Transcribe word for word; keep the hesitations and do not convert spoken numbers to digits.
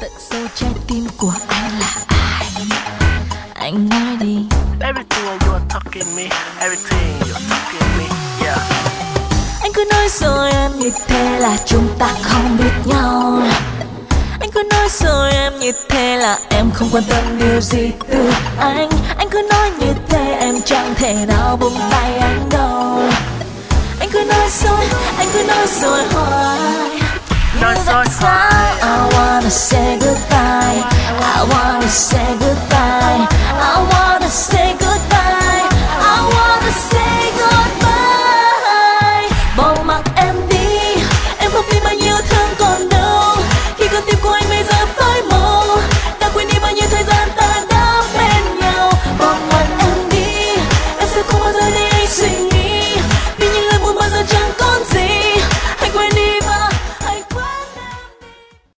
tận sâu trái tim của anh là ai? Anh nói đi. Everything you are talking me, everything you are talking me, yeah. Anh cứ nói rồi em như thế là chúng ta không biết nhau. Anh cứ nói rồi em như thế là em không quan tâm điều gì từ anh. Anh cứ nói như thế em chẳng thể nào buông tay anh đâu. Anh cứ nói rồi, anh cứ nói rồi hoài. Nói Nhưng rồi tại sao I wanna say goodbye, I wanna say goodbye.